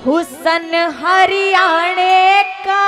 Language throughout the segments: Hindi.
हुसन हरियाणे का,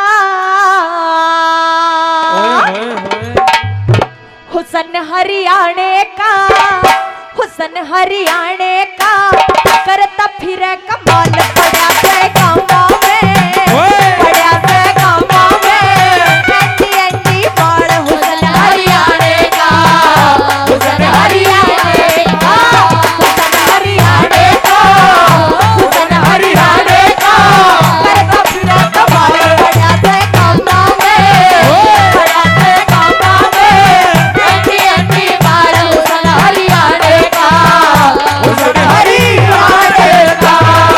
हुसन हरियाणे का, हुसन हरियाणे का, करता फिर कमाल पड़ा से गाँव में, पड़ा से गाँव में, एंटी एंटी बाल हुसन हरियाणे का, हुसन हरियाणे का, हुसन हरियाणे का, हुसन हरियाणे का, करता फिर कमाल पड़ा से गाँव में, पड़ा से गाँव में, एंटी एंटी बाल हुसन हरियाणे का, हुसन हरियाणे का।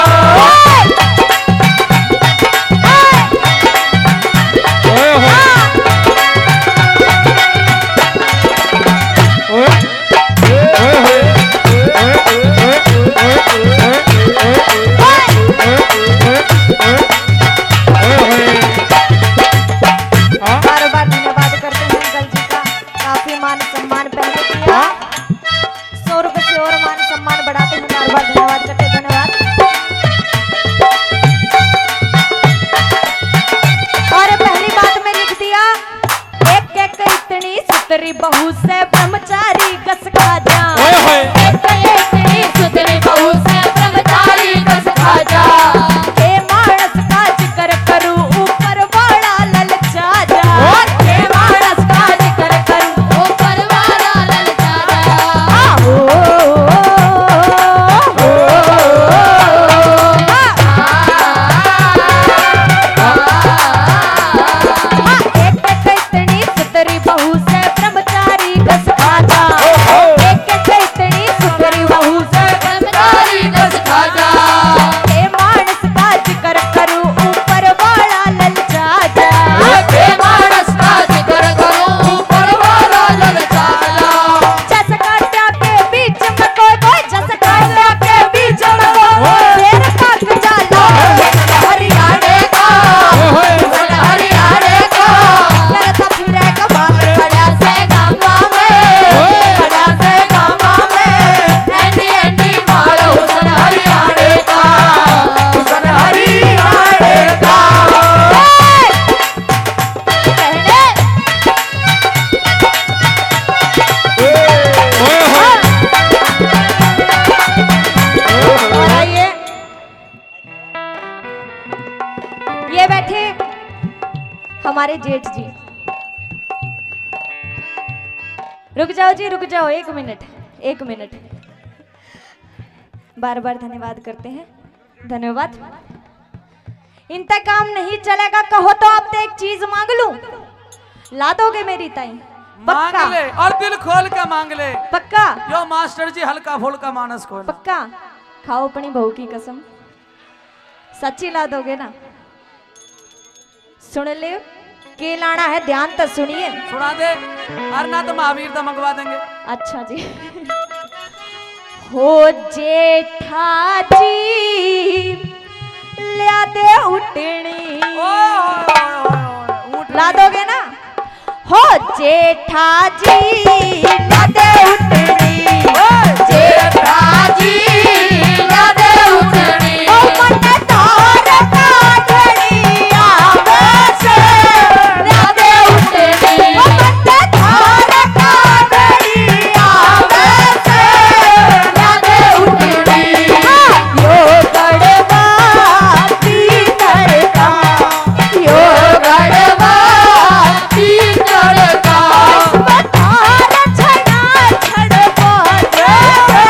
बार बार धन्यवाद करते हैं अंकल जी का, काफी मान सम्मान पहले किया, 100 रुपए से और मान सम्मान बढ़ाते हैं, बार बार धन्यवाद करते हैं, धन्यवाद। और पहली बात में लिख दिया, एक एक इतनी सुतरी बहू से ब्रह्मचारी गस खा जा, एक एक इतनी सुतरी बहू से ब्रह्मचारी गस खा जा, हे मानस का जिक्र करूं ऊपर वाला ललचा जा, हे मानस का जिक्र करूं ऊपर वाला ललचा जा, एक एक इतनी सुतरी बहू से ब्रह्मचारी गस खा जा, एक एक इतनी सुतरी बहू से ब्रह्मचारी गस खा जा, हे मानस का जिक्र करूं ऊपर वाला ललचा जा, हे मानस का जिक्र करूं ऊपर वाला ललचा जा, जस कांटा के बीच में कोई जस कांटा के बीच में कोई शेर काट जाला, हरियाणे का, हुसन हरियाणे का, करता फिरे कमाल पड़ा से गाँव में, पड़ा से गाँव में, एंटी एंटी बाल हुसन हरियाणे का, हुसन हरियाणे का। और आइए, ये बैठे हमारे जेठ जी। रुक जाओ जी, रुक जाओ, 1 मिनट, 1 मिनट। बार बार धन्यवाद करते हैं, धन्यवाद। इनका काम नहीं चलेगा कहो तो आपसे एक चीज मांग लूं, ला दोगे मेरी ताई? मांग पक्का? ले और दिल खोल के मांग ले, पक्का? यो मास्टर जी हल्का फुल्का मानस खोल। पक्का? खाओ अपनी बहू की कसम, सच्ची ला दोगे ना? सुन ले, के लाना है ध्यान तो सुनिए। सुना दे, और ना तो महावीर तो मंगवा देंगे। अच्छा जी। हो जेठा जी ला दे उठनी, ला दोगे ना? हो जेठा जी ला दे उठनी, जेठा जी ला दे उठनी, ओ मन तार काढ़नी आवे से ला दे उठनी, ओ मन तार काढ़नी आवे से ला दे उठनी, यो गड़वा पीतर का, यो गड़वा पीतर का, बता छड़ा छड़ बोले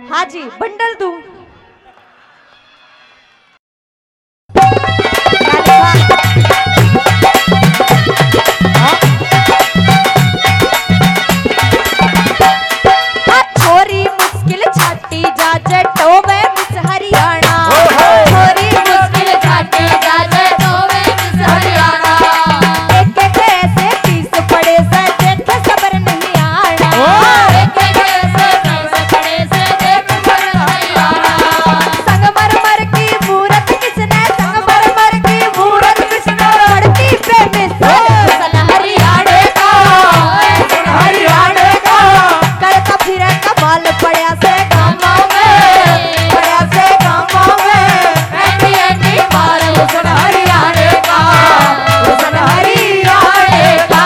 हाँ जी बंडल दूं। हाँ, छोरी मुश्किल छाटी जा जटो में मिस हरियाणा। छोरी मुश्किल छाटी जा जटो में मिस हरियाणा। एक एक ऐसे पीस पड़े से देख सबर नहीं आना। एक एक ऐसे पीस पड़े से देख सबर नहीं आना। संगमरमर की मूरत किसने, संगमरमर की मूरत किसने पड़ती पे मिस हरियाणे का, हरियाणे का करता फिरे कमाल पड़ा से गाँव में, पड़ा से गाँव में एंडी एंडी मार हुसन हरियाणे का, हुसन हरियाणे का।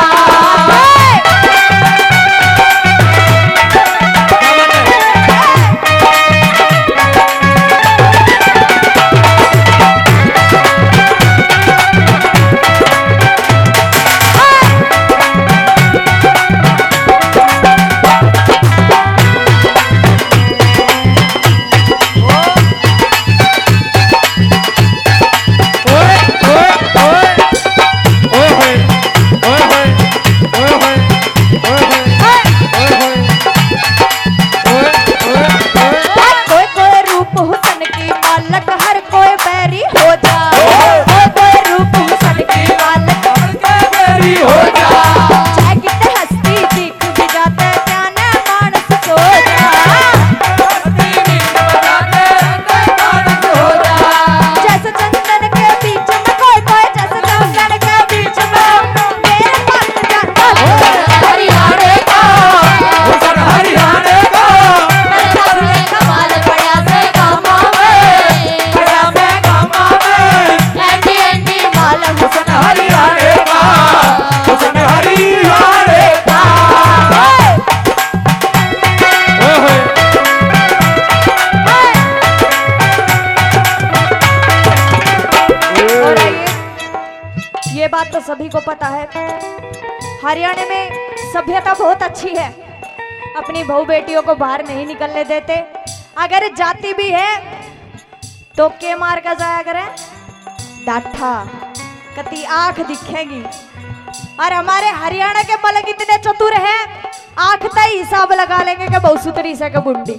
कोई कोई रूप हुसन की मालक हर कोई बैरी हो जा। कोई कोई रूप हुसन की मालक हर कोई बैरी हो जा। चाहे कितने हस्ती चीख भी जाते ध्यान मानस सो जा। हस्ती चीख बजाते मानस हो जा। जैसे चंदन के बीच में कोई कोई, जैसे चंदन के बीच में मेरे पास जाता हरियाणे का, हुसन हरियाणे का करता फिरे कमाल पड़ा से गाँव में, पड़ा से गाँव में एंडी एंडी माल हुसन हरियाणे का, हुसन हरियाणे का। और आइए, ये बात तो सभी को पता है, हरियाणा में सभ्यता बहुत अच्छी है। अपनी बहू बेटियों को बाहर नहीं निकलने देते। अगर जाती भी है तो के मार का जाया करे डाठा कति आंख दिखेगी। और हमारे हरियाणा के मलक इतने चतुर हैं, आंख तय हिसाब लगा लेंगे कि बहुत सुतरी से के बुंडी।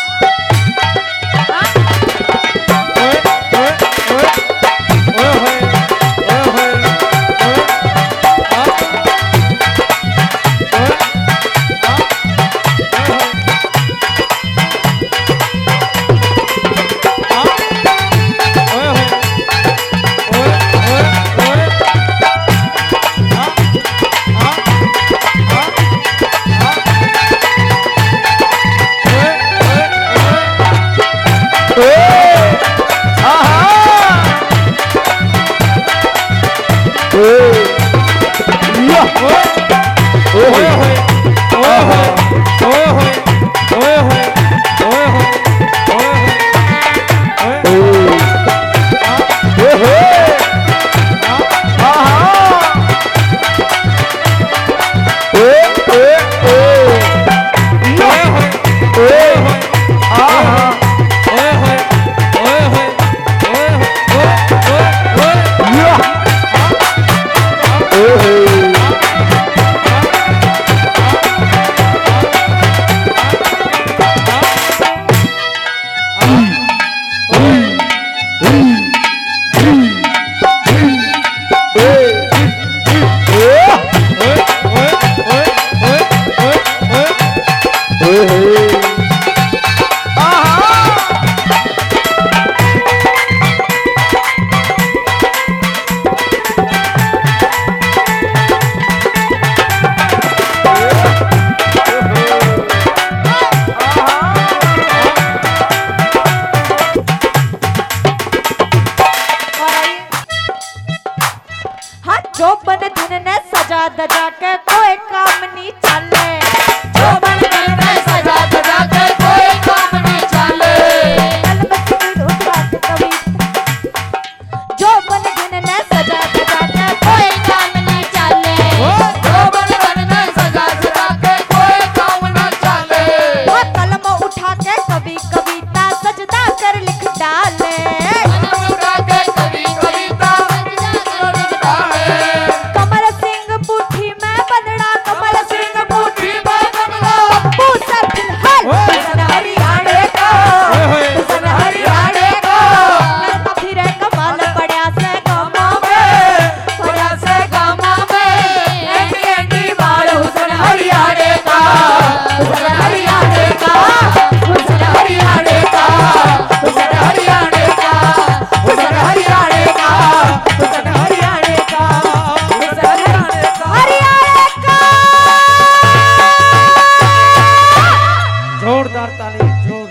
जो बन धन ने सजा दजा के कोई काम नहीं चले। जो बन धन ने सजा दजा जोरदार ताली जोर